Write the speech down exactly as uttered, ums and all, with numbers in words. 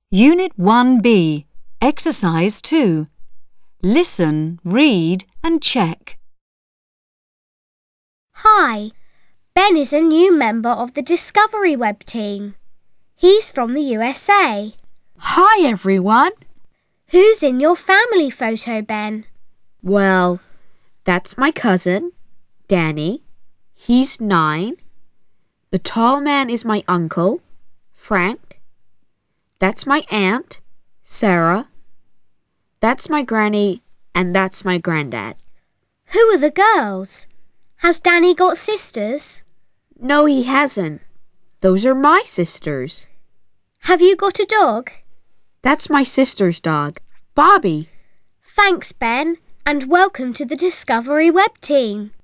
Unit one B, Exercise two. Listen, read and check. Hi, Ben is a new member of the Discovery Web team. He's from the U S A. Hi, everyone. Who's in your family photo, Ben? Well, that's my cousin, Danny. He's nine. The tall man is my uncle, Frank. That's my aunt, Sarah. That's my granny, and that's my granddad. Who are the girls? Has Danny got sisters? No, he hasn't. Those are my sisters. Have you got a dog? That's my sister's dog, Bobby. Thanks, Ben, and welcome to the Discovery Web team.